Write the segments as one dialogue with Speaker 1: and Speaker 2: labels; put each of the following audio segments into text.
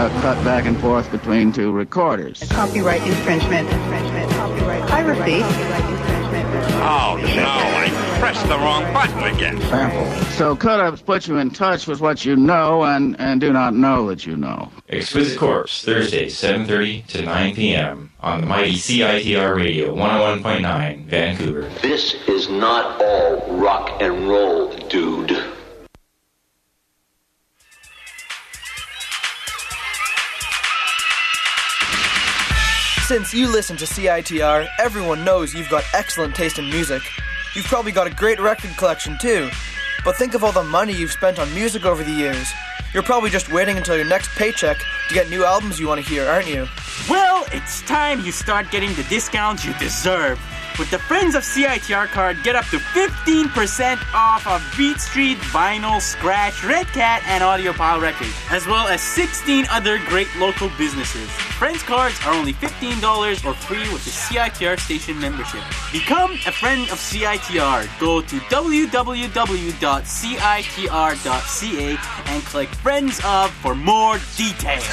Speaker 1: cut back and forth between two recorders.
Speaker 2: Copyright infringement. Copyright piracy.
Speaker 3: Oh, no, I pressed the wrong button again.
Speaker 1: Sample. So cut-ups put you in touch with what you know and do not know that you know.
Speaker 4: Exquisite Corpse, Thursday, 7:30 to 9 p.m. on the mighty CITR Radio 101.9, Vancouver.
Speaker 5: This is not all rock and roll, dude.
Speaker 6: Since you listen to CITR, everyone knows you've got excellent taste in music. You've probably got a great record collection too. But think of all the money you've spent on music over the years. You're probably just waiting until your next paycheck to get new albums you want to hear, aren't you?
Speaker 7: Well, it's time you start getting the discounts you deserve. With the Friends of CITR card, get up to 15% off of Beat Street, Vinyl, Scratch, Red Cat, and Audiophile Records, as well as 16 other great local businesses. Friends cards are only $15 or free with the CITR station membership. Become a friend of CITR. Go to www.citr.ca and click Friends of for more details.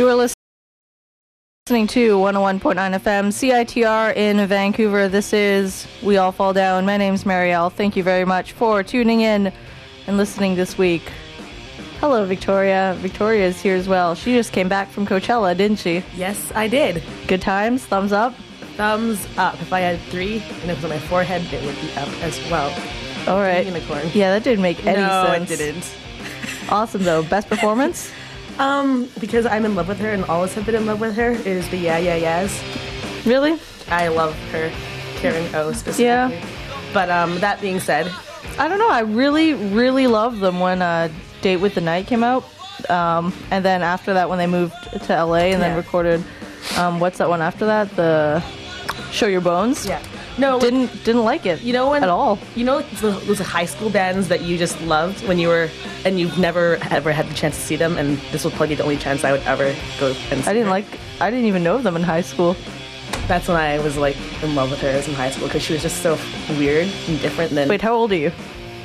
Speaker 8: You are listening to 101.9 FM CITR in Vancouver. This is We All Fall Down. My name's Marielle. Thank you very much for tuning in and listening this week. Hello, Victoria. Victoria's here as well. She just came back from Coachella, didn't she?
Speaker 9: Yes, I did.
Speaker 8: Good times? Thumbs up?
Speaker 9: Thumbs up. If I had 3 and it was on my forehead, it would be up as well.
Speaker 8: All right.
Speaker 9: Unicorn.
Speaker 8: Yeah, that didn't make any sense.
Speaker 9: No, it didn't.
Speaker 8: Awesome, though. Best performance?
Speaker 9: Because I'm in love with her and always have been in love with her, is the Yeah Yeah Yeahs.
Speaker 8: Really?
Speaker 9: I love her. Karen O specifically.
Speaker 8: Yeah.
Speaker 9: But that being said,
Speaker 8: I don't know. I really, really loved them when Date with the Night came out. And then after that, when they moved to LA and then recorded, what's that one after that? The Show Your Bones?
Speaker 9: yeah. No,
Speaker 8: Didn't like it.
Speaker 9: you know when
Speaker 8: at all.
Speaker 9: You know those high school bands that you just loved when you were, and you've never ever had the chance to see them, and this will probably be the only chance I would ever go and see
Speaker 8: I
Speaker 9: her.
Speaker 8: didn't even know them in high school.
Speaker 9: That's when I was like in love with her as in high school, because she was just so weird and different than
Speaker 8: Wait, how old are you?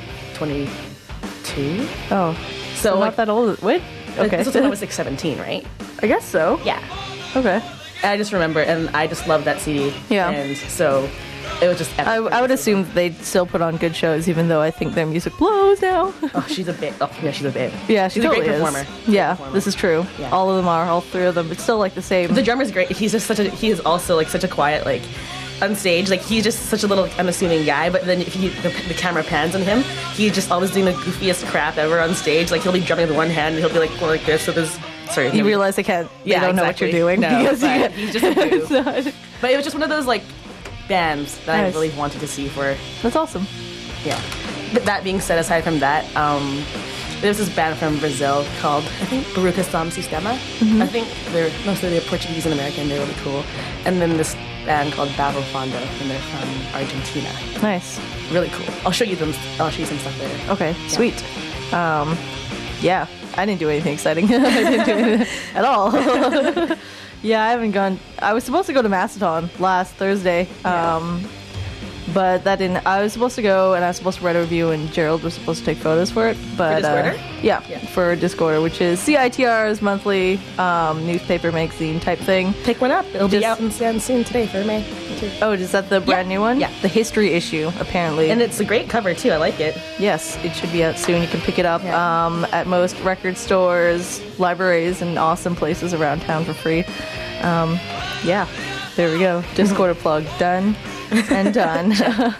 Speaker 9: 22.
Speaker 8: Oh,
Speaker 9: So
Speaker 8: not
Speaker 9: like,
Speaker 8: that old. Wait, okay.
Speaker 9: this was when I was like 17, right?
Speaker 8: I guess so.
Speaker 9: Yeah.
Speaker 8: Okay.
Speaker 9: I just remember, and I just loved that CD.
Speaker 8: Yeah.
Speaker 9: And so it was just epic.
Speaker 8: I would assume they'd still put on good shows, even though I think their music blows now.
Speaker 9: Oh, she's a babe. Oh, yeah, she's a babe.
Speaker 8: Yeah, she's
Speaker 9: a
Speaker 8: totally
Speaker 9: great
Speaker 8: is.
Speaker 9: performer.
Speaker 8: Yeah,
Speaker 9: performer.
Speaker 8: this is true.
Speaker 9: Yeah.
Speaker 8: All of them are, all 3 of them. It's still like the same.
Speaker 9: The drummer's great. He's just he is also like such a quiet, like, on stage, like, he's just such a little unassuming guy, but then if the camera pans on him, he's just always doing the goofiest crap ever on stage. Like, he'll be drumming with one hand, and he'll be like, going like this with his, sorry.
Speaker 8: You realize they can't, they don't know what you're doing.
Speaker 9: No,
Speaker 8: because
Speaker 9: but he's just a dude.
Speaker 8: it's not-
Speaker 9: But it was just one of those, like, bands that
Speaker 8: Nice.
Speaker 9: I really wanted to see for,
Speaker 8: That's awesome.
Speaker 9: yeah. But that being said, aside from that, there's this band from Brazil called, I think, Baruca Som Sistema. I think they're Portuguese and American. They're really cool. And then this band called Barro Fondo, and they're from Argentina.
Speaker 8: Nice.
Speaker 9: Really cool. I'll show you some stuff later.
Speaker 8: Okay, sweet. Yeah, I didn't do anything exciting. I didn't do anything at all. Yeah, I haven't gone. I was supposed to go to Macedon last Thursday, but that didn't. I was supposed to go, and I was supposed to write a review, and Gerald was supposed to take photos for it. But
Speaker 9: Discorder?
Speaker 8: Yeah, for Discorder, which is CITR's monthly newspaper magazine type thing.
Speaker 9: Pick one up. It'll be
Speaker 8: Just-
Speaker 9: out in soon today for May. Too.
Speaker 8: Oh, is that the brand new one?
Speaker 9: Yeah.
Speaker 8: The history issue, apparently.
Speaker 9: And it's a great cover too. I like it.
Speaker 8: Yes, it should be out soon. You can pick it up at most record stores, libraries, and awesome places around town for free. Yeah, there we go. Discord plug done and done.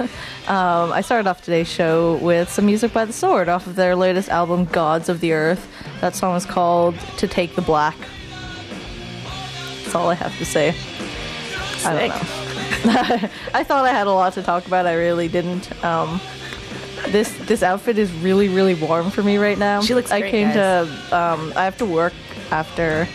Speaker 8: I started off today's show with some music by The Sword off of their latest album, Gods of the Earth. That song is called To Take the Black. That's all I have to say. I don't know. I thought I had a lot to talk about. I really didn't. This outfit is really, really warm for me right now.
Speaker 9: She looks great,
Speaker 8: I came
Speaker 9: guys.
Speaker 8: to. I have to work after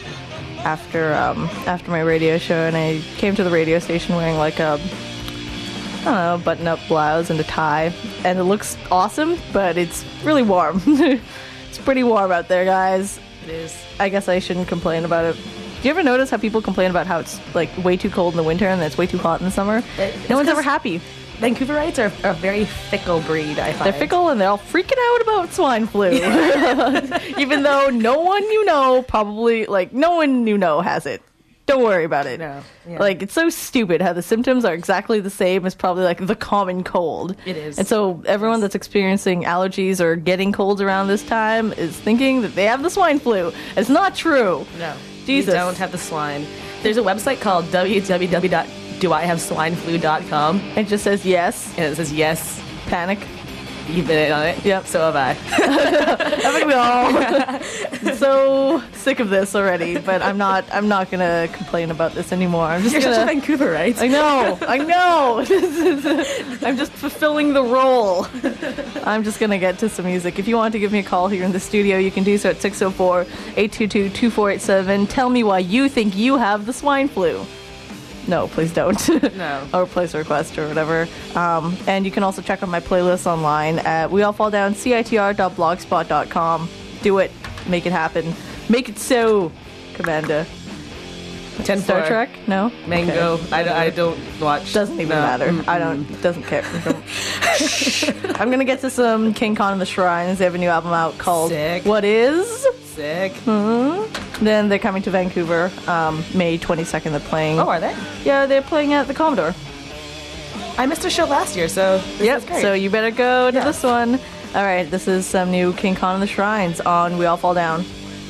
Speaker 8: my radio show, and I came to the radio station wearing like a, I don't know, button-up blouse and a tie, and it looks awesome, but it's really warm. It's pretty warm out there, guys.
Speaker 9: It is.
Speaker 8: I guess I shouldn't complain about it. Do you ever notice how people complain about how it's like way too cold in the winter and then it's way too hot in the summer? No one's ever happy.
Speaker 9: Vancouverite are a very fickle breed, I find.
Speaker 8: They're fickle and they're all freaking out about swine flu. Even though no one you know probably, like, no one you know has it. Don't worry about it.
Speaker 9: No. Yeah.
Speaker 8: Like, it's so stupid how the symptoms are exactly the same as probably like the common cold.
Speaker 9: It is.
Speaker 8: And so everyone that's experiencing allergies or getting colds around this time is thinking that they have the swine flu. It's not true.
Speaker 9: No.
Speaker 8: Jesus.
Speaker 9: You don't have the swine. There's a website called www.doihaveswineflu.com.
Speaker 8: It just says yes.
Speaker 9: And it says yes.
Speaker 8: Panic.
Speaker 9: You've been in on it?
Speaker 8: Yep.
Speaker 9: So have I.
Speaker 8: Haven't we all? So sick of this already, but I'm not gonna complain about this anymore. I'm just
Speaker 9: You're
Speaker 8: gonna.
Speaker 9: such a Vancouverite.
Speaker 8: I know. I'm just fulfilling the role. I'm just gonna get to some music. If you want to give me a call here in the studio, you can do so at 604-822-2487. Tell me why you think you have the swine flu. No, please don't.
Speaker 9: No.
Speaker 8: Or place a request or whatever. And you can also check out my playlist online at weallfalldown.citr.blogspot.com. Do it. Make it happen. Make it so, Commander.
Speaker 9: 10
Speaker 8: Star Trek? No?
Speaker 9: Mango.
Speaker 8: Okay.
Speaker 9: I don't watch.
Speaker 8: Doesn't even matter. I don't. Doesn't care. I'm gonna get to some King Kong and the Shrines. They have a new album out called
Speaker 9: Sick.
Speaker 8: What Is?
Speaker 9: Sick.
Speaker 8: Then they're coming to Vancouver May 22nd. They're playing.
Speaker 9: Oh, are they?
Speaker 8: Yeah, they're playing at the Commodore.
Speaker 9: I missed a show last year, so this is great.
Speaker 8: So you better go to this one. All right, this is some new King Kong and the Shrines on We All Fall Down.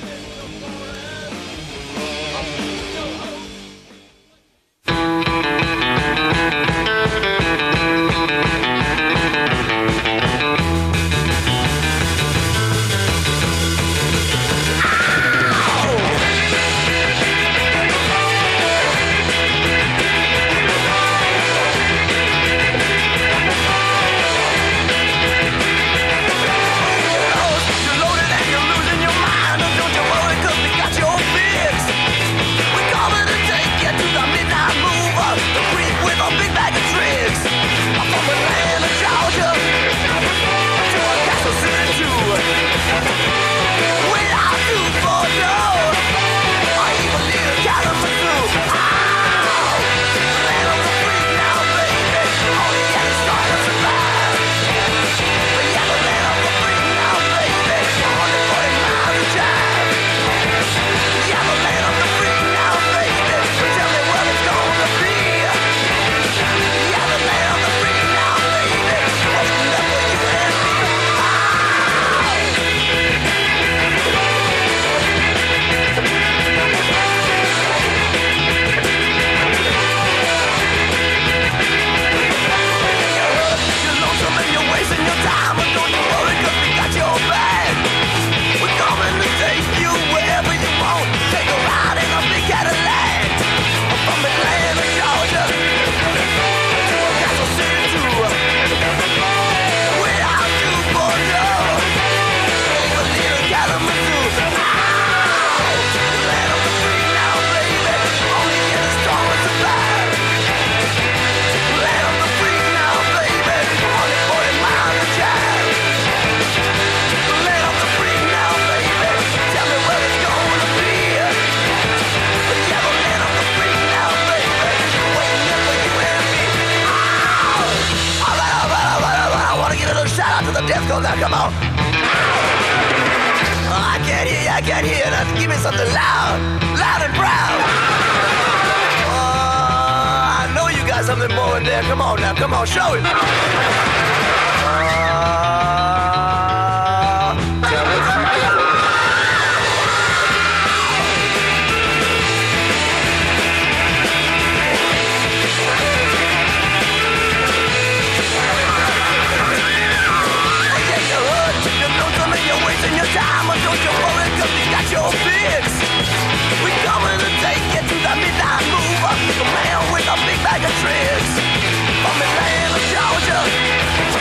Speaker 10: Disco, now come on. I can't hear nothing. Give me something loud and proud. I know you got something more in there. Come on now, come on, show it. Your fix. We coming to take you to the midnight mover, the man with a big bag of tricks. From Atlanta, Georgia,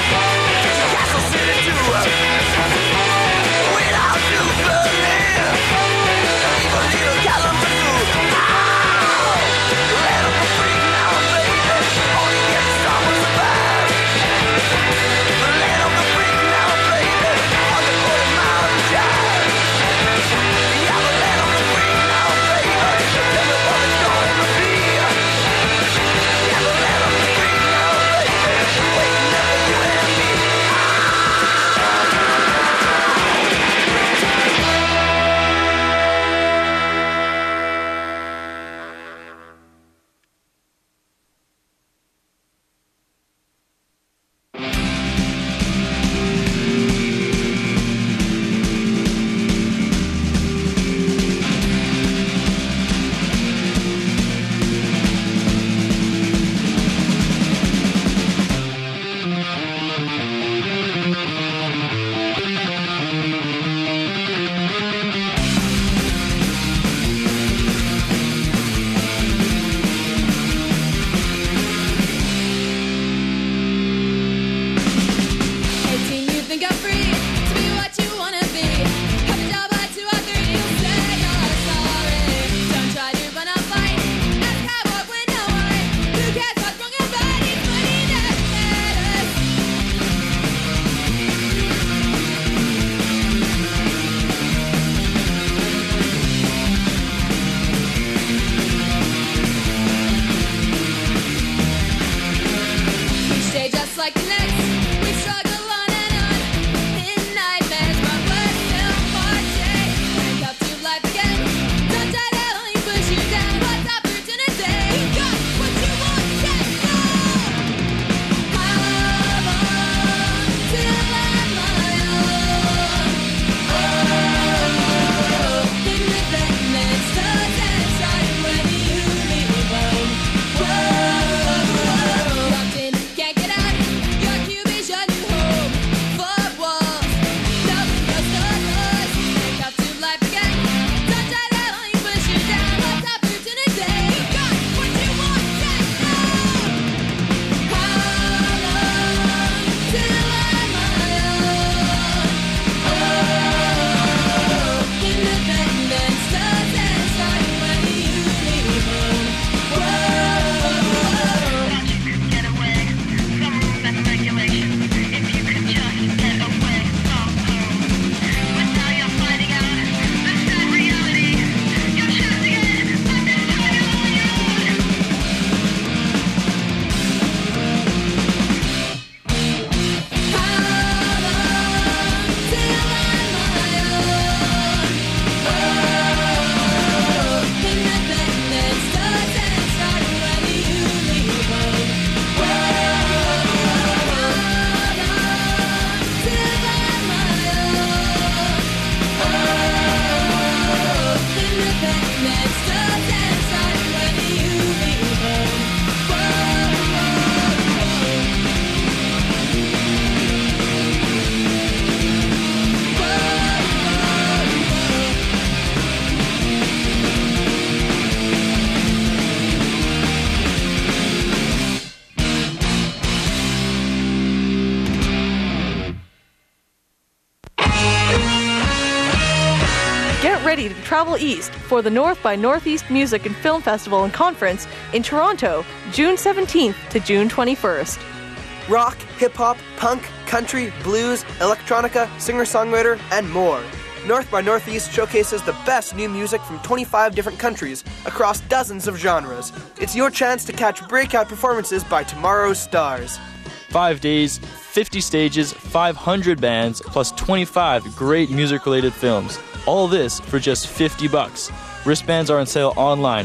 Speaker 8: travel east for the North by Northeast Music and Film Festival and Conference in Toronto, June 17th to June 21st.
Speaker 6: Rock, hip-hop, punk, country, blues, electronica, singer-songwriter, and more. North by Northeast showcases the best new music from 25 different countries across dozens of genres. It's your chance to catch breakout performances by tomorrow's stars.
Speaker 11: 5 days, 50 stages, 500 bands, plus 25 great music-related films. All this for just $50. Wristbands are on sale online,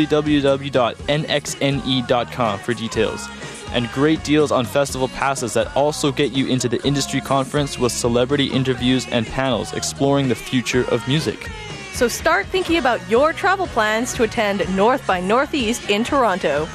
Speaker 11: www.nxne.com for details. And great deals on festival passes that also get you into the industry conference with celebrity interviews and panels exploring the future of music.
Speaker 8: So start thinking about your travel plans to attend North by Northeast in Toronto.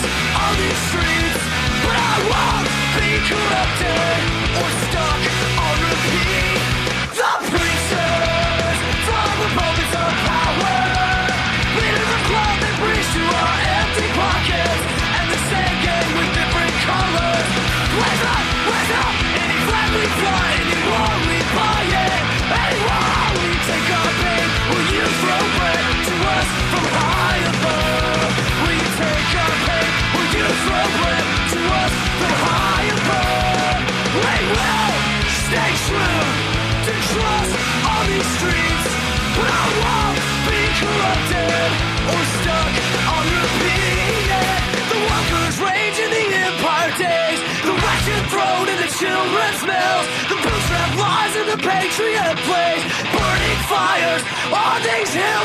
Speaker 10: trust on these streets, but I won't be corrupted or stuck on repeat. The preachers from the pulpits of power, leading the crowd that preach to our empty pockets, and the same game with different colors. Where's up, any flag we fly, any war we buy it, any war we take our pain, will you throw bread to us from high above? Will you take our pain, will you throw bread to us from high above? We will stay true to trust on these streets, but I won't be corrupted or stuck on repeat. The workers rage in the empire days, the ration throne in the children's mills, the bootstrap lies in the patriot plays, burning fires on these hills.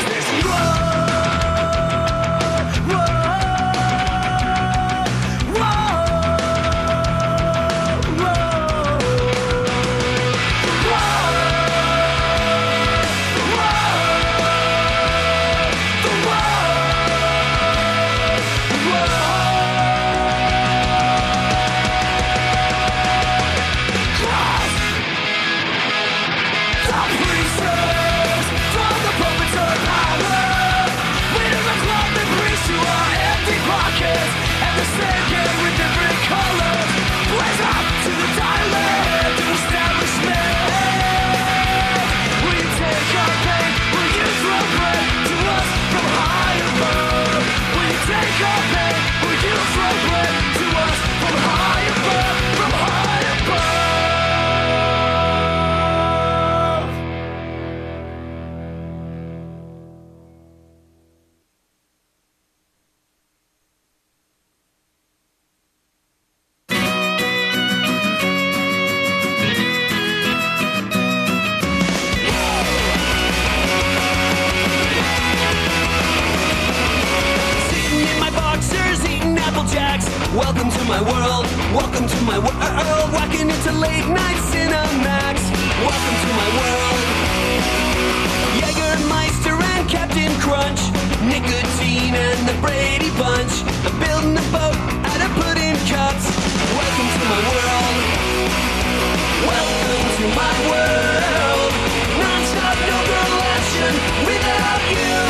Speaker 10: Welcome to my world, welcome to my world, walking into late night Cinemax. Welcome to my world. Jägermeister and Captain Crunch, nicotine and the Brady Bunch. I'm building a boat out of pudding cups. Welcome to my world. Welcome to my world. Non-stop, no girl action without you.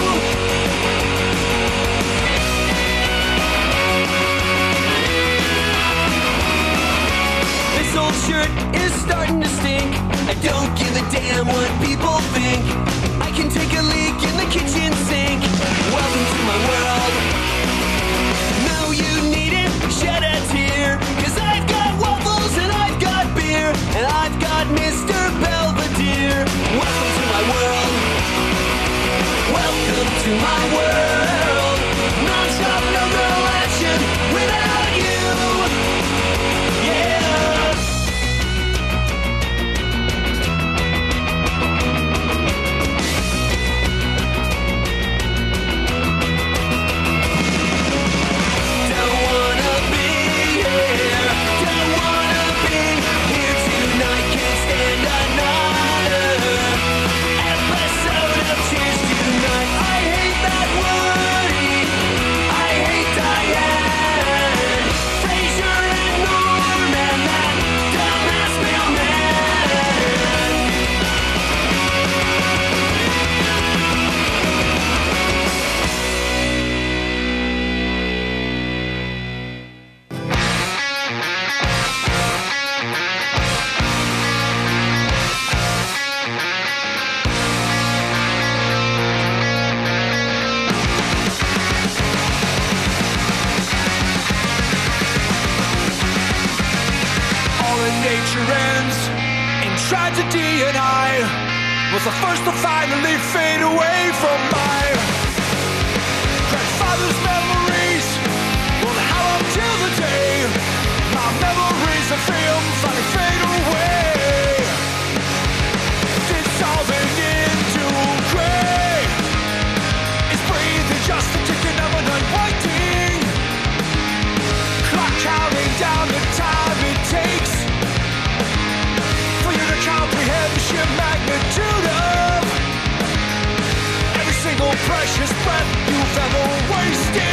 Speaker 10: This old shirt is starting to stink. I don't give a damn what people think. I can take a leak in the kitchen sink. Welcome to my world. No, you needn't shed a tear, 'cause I've got waffles and I've got beer, and I've got Mr. Belvedere. Welcome to my world. Welcome to my world. Non-stop, no girl action without you. Yeah. Tragedy and I was the first to finally fade away from my grandfather's memories. Well, how up till the day my memories of him finally fade away, dissolving into gray. It's breathing just a ticking of an unwinding clock, counting down the time it takes comprehend the sheer magnitude of every single precious breath you've ever wasted.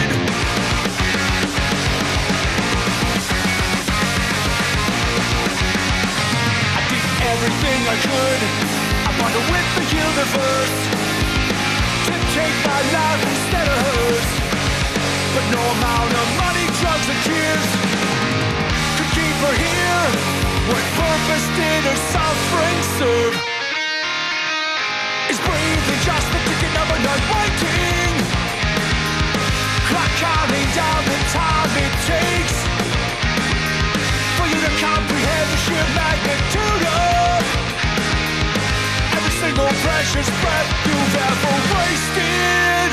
Speaker 10: could, I wonder with the universe to take my life instead of hers. But no amount of money, drugs, or tears could keep her here. What purpose did her suffering serve? Is breathing just the ticking of a night waiting? Clock counting down the time it takes for you to comprehend the sheer magnitude of every single precious breath you've ever wasted.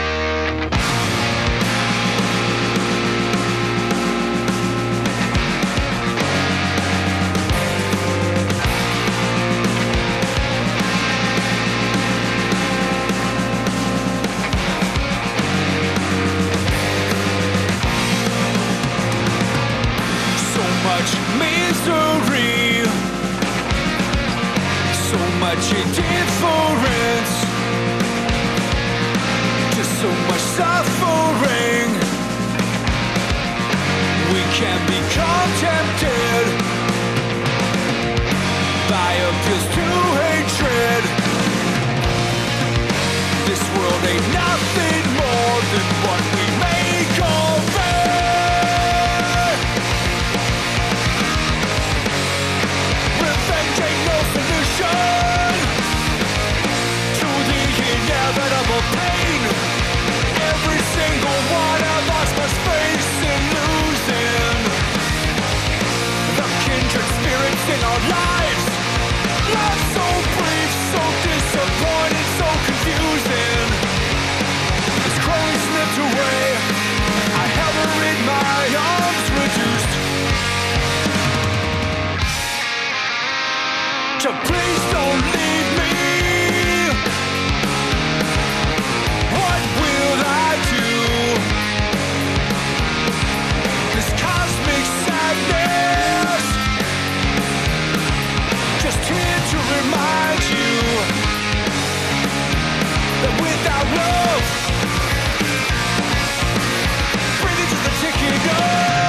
Speaker 10: Misery, so much indifference, just so much suffering. We can become tempted by appeals to hatred. This world ain't nothing more than what we make of it. To the inevitable pain every single one of us must face in losing the kindred spirits in our lives. Love so brief, so disappointing, so confusing. As Chloe slipped away, I held her in my arms, reduced to please don't leave me. What will I do? This cosmic sadness, just here to remind you that without love, breathing to the ticking of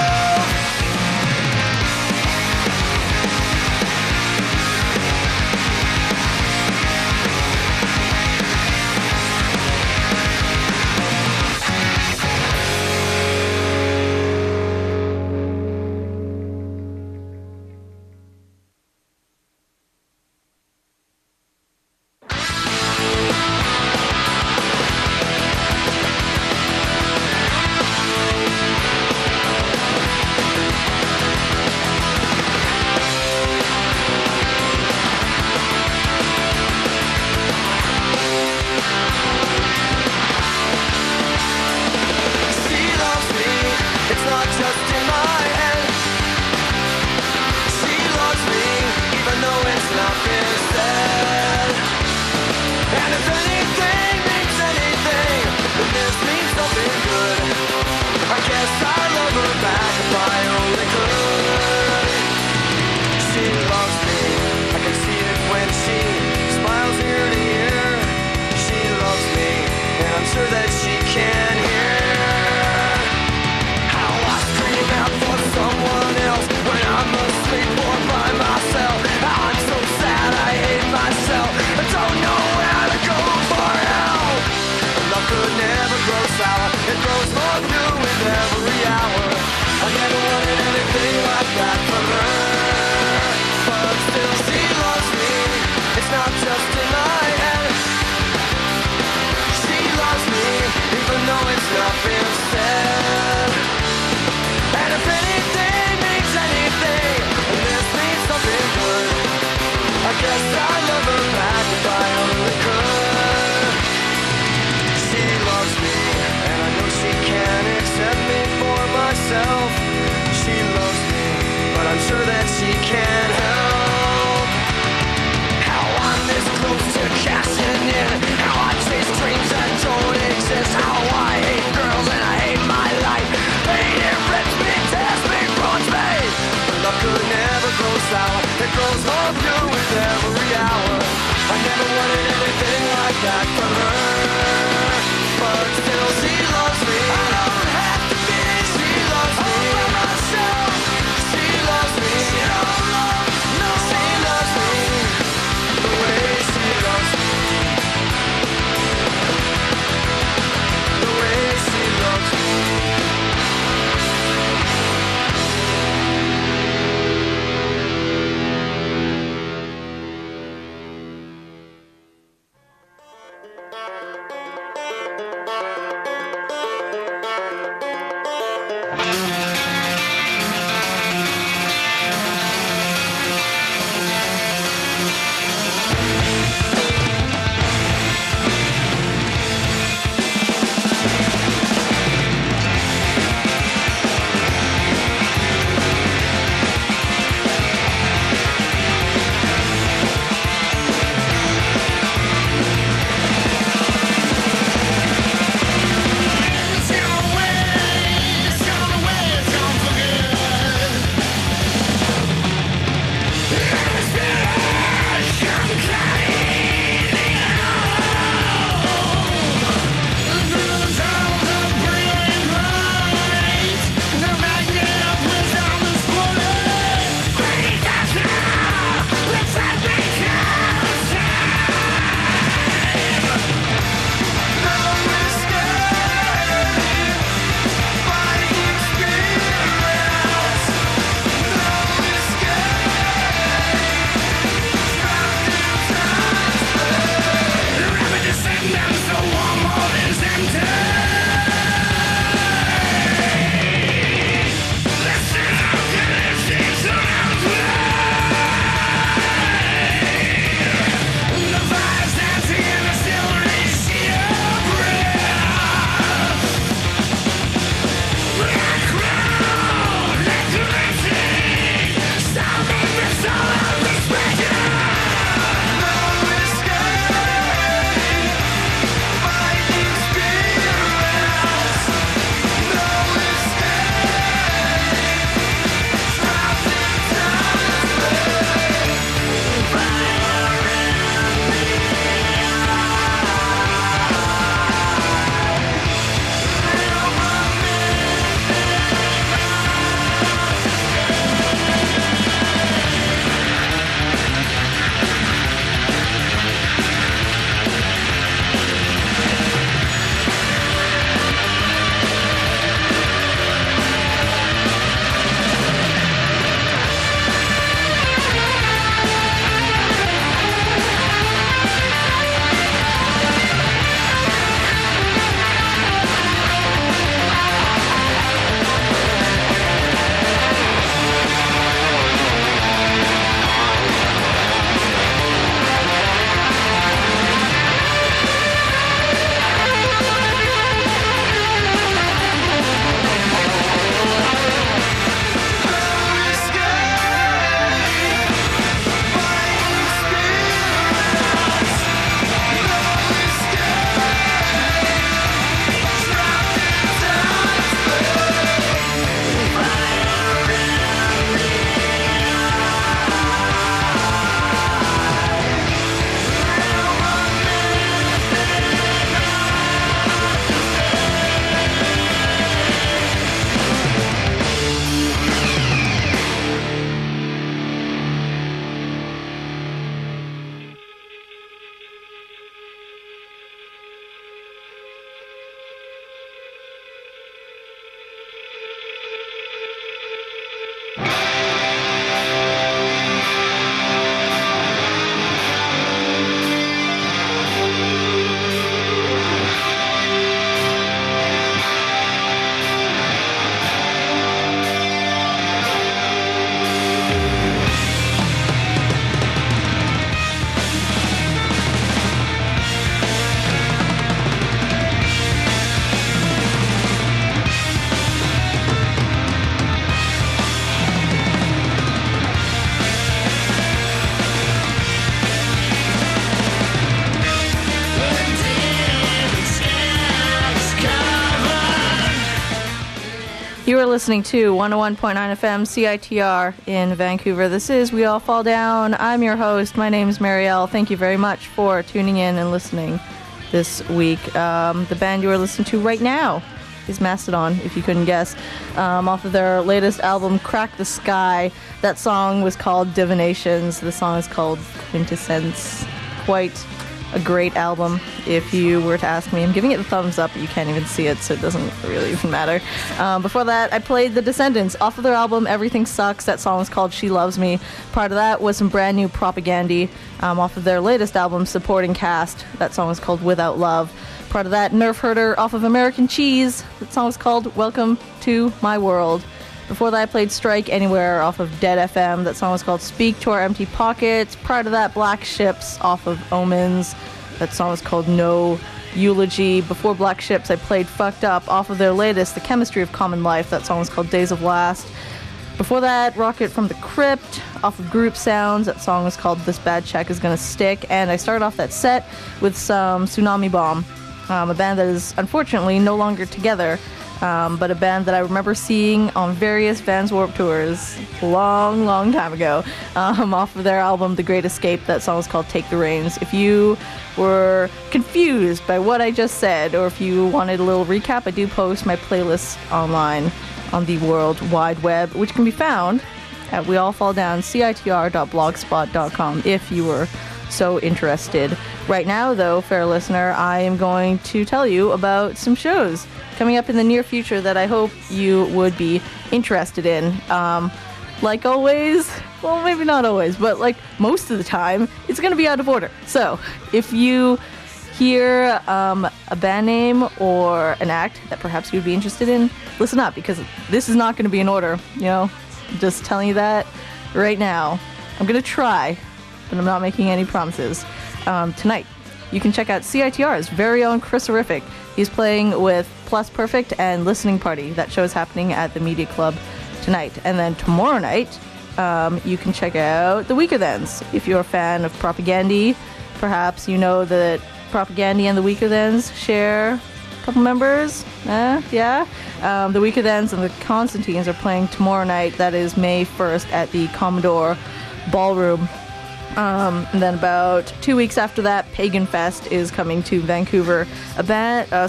Speaker 12: that from her, but still she loves me. I don't have to be. She loves me.
Speaker 8: You are listening to 101.9 FM CITR in Vancouver. This is We All Fall Down. I'm your host. My name is Marielle. Thank you very much for tuning in and listening this week. The band you are listening to right now is Mastodon, if you couldn't guess, off of their latest album, Crack the Sky. That song was called Divinations. The song is called Quintessence. Quite a great album, if you were to ask me. I'm giving it a thumbs up, but you can't even see it, so it doesn't really even matter. Before that, I played The Descendants off of their album Everything Sucks. That song was called She Loves Me. Part of that was some brand new Propaganda off of their latest album, Supporting Cast. That song was called Without Love. Part of that, Nerf Herder off of American Cheese. That song was called Welcome to My World. Before that, I played Strike Anywhere off of Dead FM. That song was called Speak to Our Empty Pockets. Prior to that, Black Ships off of Omens. That song was called No Eulogy. Before Black Ships, I played Fucked Up off of their latest, The Chemistry of Common Life. That song was called Days of Last. Before that, Rocket from the Crypt off of Group Sounds. That song was called This Bad Check Is Gonna Stick. And I started off that set with some Tsunami Bomb, a band that is unfortunately no longer together. But a band that I remember seeing on various Vans Warped Tours long time ago, off of their album The Great Escape. That song was called Take the Reins. If you were confused by what I just said, or if you wanted a little recap, I do post my playlist online on the World Wide Web, which can be found at weallfalldown.citr.blogspot.com if you were so interested. Right now, though, fair listener, I am going to tell you about some shows coming up in the near future that I hope you would be interested in. Like always, well, maybe not always, but like most of the time, it's going to be out of order. So if you hear a band name or an act that perhaps you'd be interested in, listen up, because this is not going to be in order. You know, just telling you that right now. I'm going to try, but I'm not making any promises. Tonight, you can check out CITR's very own Chris Horrific. He's playing with Plus Perfect and Listening Party. That show is happening at the Media Club tonight. And then tomorrow night, you can check out The Weaker Thans. If you're a fan of Propaganda, perhaps you know that Propaganda and The Weaker Thans share a couple members. Yeah. The Weaker Thans and the Constantines are playing tomorrow night. That is May 1st at the Commodore Ballroom. And then about 2 weeks after that, Pagan Fest is coming to Vancouver. A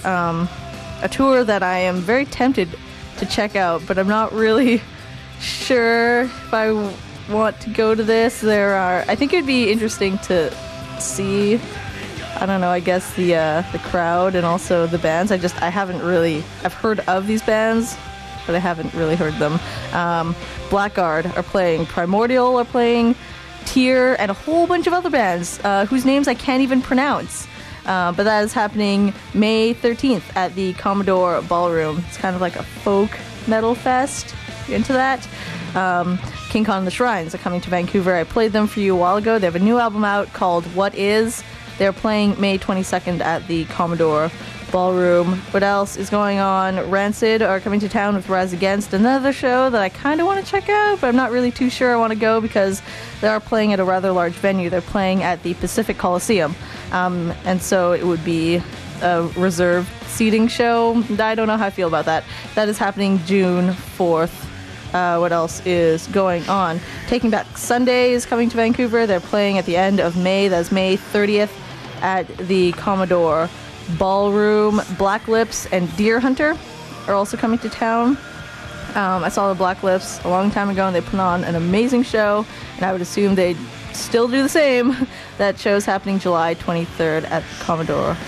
Speaker 8: tour that I am very tempted to check out, but I'm not really sure if I want to go to this. I think it'd be interesting to see, I don't know, I guess the crowd and also the bands. I've heard of these bands, but I haven't really heard them. Blackguard are playing, Primordial are playing, Tyr, and a whole bunch of other bands whose names I can't even pronounce. But that is happening May 13th at the Commodore Ballroom. It's kind of like a folk metal fest. You into that? King Kong and the Shrines are coming to Vancouver. I played them for you a while ago. They have a new album out called What Is. They're playing May 22nd at the Commodore Ballroom. What else is going on? Rancid are coming to town with Rise Against, another show that I kind of want to check out, but I'm not really too sure I want to go because they are playing at a rather large venue. They're playing at the Pacific Coliseum, and so it would be a reserved seating show. I don't know how I feel about that. That is happening June 4th. What else is going on? Taking Back Sunday is coming to Vancouver. They're playing at the end of May. That's May 30th at the Commodore Ballroom. Black Lips and Deer Hunter are also coming to town. I saw the Black Lips a long time ago, and they put on an amazing show, and I would assume they'd still do the same. That show's happening July 23rd at the Commodore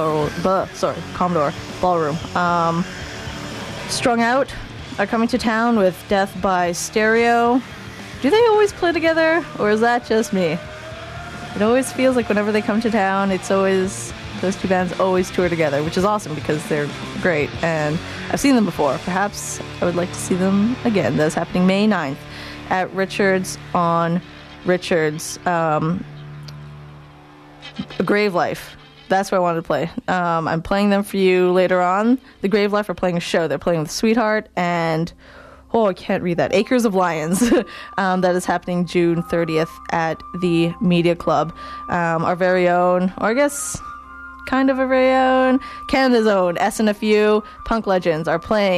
Speaker 8: Ballroom. Strung Out are coming to town with Death by Stereo. Do they always play together, or is that just me? It always feels like whenever they come to town, it's always, those two bands always tour together, which is awesome because they're great, and I've seen them before. Perhaps I would like to see them again. That's happening May 9th at Richards on Richards. A Grave Life. That's what I wanted to play. I'm playing them for you later on. The Grave Life are playing a show. They're playing with Sweetheart and, I can't read that, Acres of Lions. That is happening June 30th at the Media Club. Our very own, or I guess kind of our very own, Canada's own SNFU Punk Legends are playing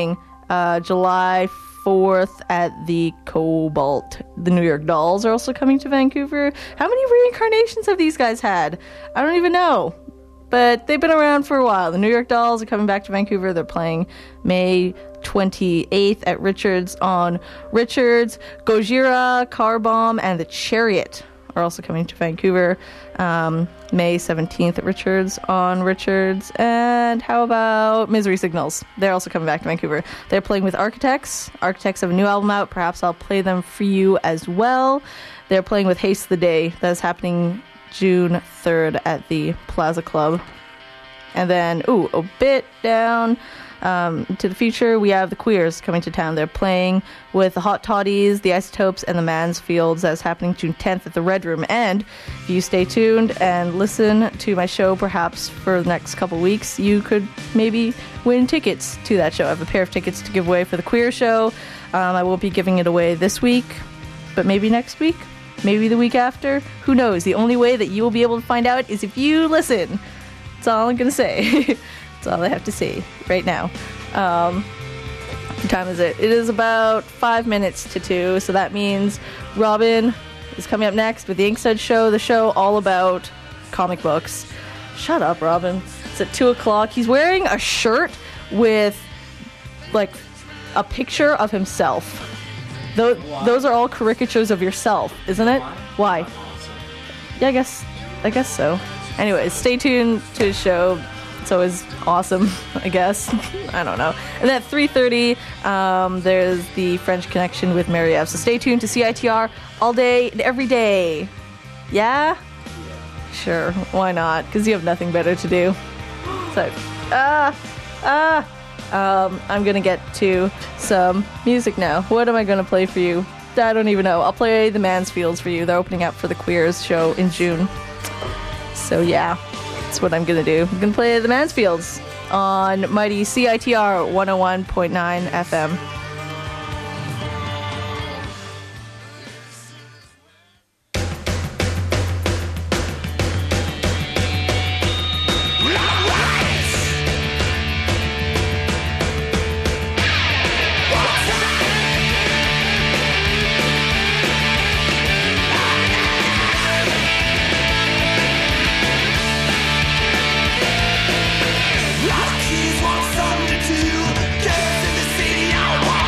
Speaker 8: July 4th at the Cobalt. The New York Dolls are also coming to Vancouver. How many reincarnations have these guys had? I don't even know. But they've been around for a while. The New York Dolls are coming back to Vancouver. They're playing May 28th at Richards on Richards. Gojira, Car Bomb, and The Chariot are also coming to Vancouver. May 17th at Richards on Richards. And how about Misery Signals? They're also coming back to Vancouver. They're playing with Architects. Architects have a new album out. Perhaps I'll play them for you as well. They're playing with Haste the Day. That is happening June 3rd at the Plaza Club. And then, a bit down to the future, we have the Queers coming to town. They're playing with the Hot Toddies, the Isotopes, and the Mansfields. That's happening June 10th at the Red Room. And if you stay tuned and listen to my show, perhaps for the next couple weeks, you could maybe win tickets to that show. I have a pair of tickets to give away for the Queer show. I won't be giving it away this week, but maybe next week, maybe the week after. Who knows? The only way that you will be able to find out is if you listen. That's all I'm going to say. That's all I have to say right now. What time is it? It is about 5 minutes to 2, so that means Robin is coming up next with the Inkstud Show, the show all about comic books. Shut up, Robin. It's at 2 o'clock. He's wearing a shirt with, like, a picture of himself. Those are all caricatures of yourself, isn't it? Why? Yeah, I guess so. Anyways, stay tuned to his show. It's always awesome, I guess. I don't know. And then at 3:30, there's the French Connection with Mariev. So stay tuned to CITR all day and every day. Yeah? Sure, why not? Because you have nothing better to do. So, I'm gonna get to some music now. What am I gonna play for you? I don't even know. I'll play the Mansfields for you. They're opening up for the Queers show in June. So yeah, that's what I'm gonna do. I'm gonna play the Mansfields on mighty CITR 101.9 FM.
Speaker 10: Rockies want something to do. Girls in the city, I want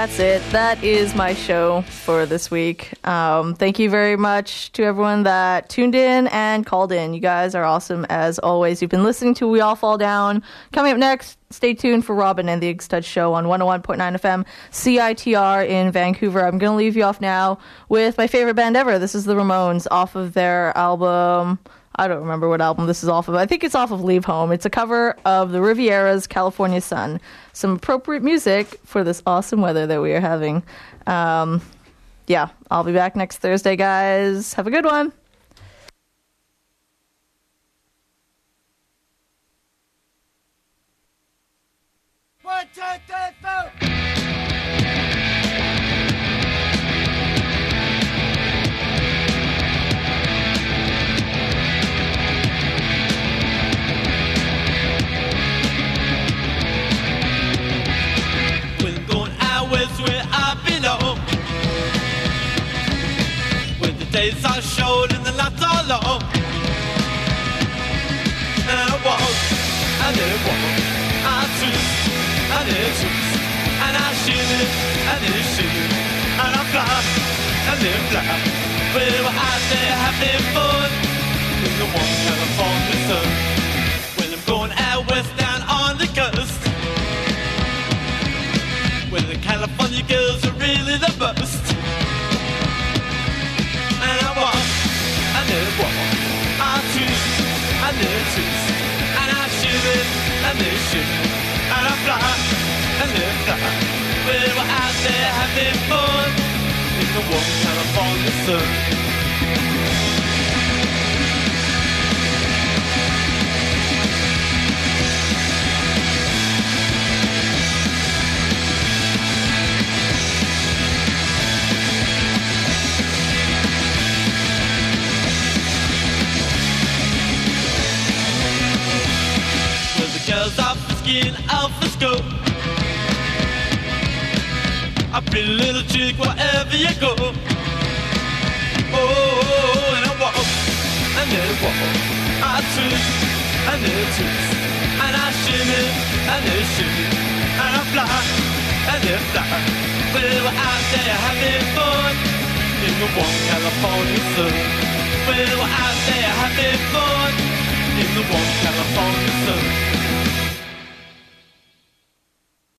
Speaker 8: that's it. That is my show for this week. Thank you very much to everyone that tuned in and called in. You guys are awesome as always. You've been listening to We All Fall Down. Coming up next, stay tuned for Robin and the Ig-Stud Show on 101.9 FM CITR in Vancouver. I'm going to leave you off now with my favorite band ever. This is the Ramones off of their album... I don't remember what album this is off of. I think it's off of Leave Home. It's a cover of the Riviera's California Sun. Some appropriate music for this awesome weather that we are having. Yeah, I'll be back next Thursday, guys. Have a good one.
Speaker 10: One, two, three, four.
Speaker 12: Where I belong, where the days are short and the nights are long, and I walk, and then walk, I twist, and then twist, and I shimmy, and then shimmy, and I fly, and then fly. We were out there having fun in the warm California sun. When I'm going out west down on the coast, where the California girls are really the best. And I walk, and then walk, I twist, and then twist, and I shimmy, and then shimmy, and I fly, and then fly. We were out there having fun in the warm California sun. Girls off the skin, off the scope. A pretty little chick wherever you go. Oh, and I walk, and then walk. I twist, and then twist, and I shimmy, and then shimmy, and I fly, and then fly. We were out there having fun in the warm California sun. We were out there having fun in the warm California sun.